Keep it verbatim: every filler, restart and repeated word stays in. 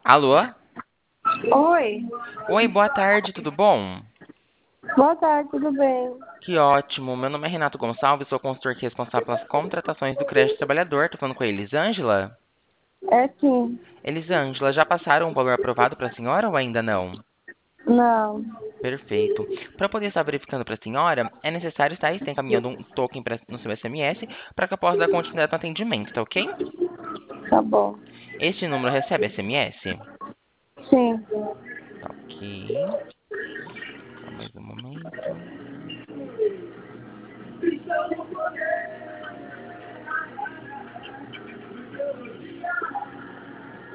Alô? Oi, Oi, boa tarde, tudo bom? boa tarde, tudo bem? Que ótimo. Meu nome é Renato Gonçalves, sou consultor aqui responsável pelas contratações do crédito trabalhador. Tô falando com a Elisângela? É sim, Elisângela, já passaram o valor aprovado para a senhora ou ainda não? não, Perfeito. Para poder estar verificando para a senhora, é necessário estar estar encaminhando um token pra- no seu S M S para que eu possa dar continuidade no atendimento, tá ok? tá bom. Este número recebe S M S? Sim, Tá ok.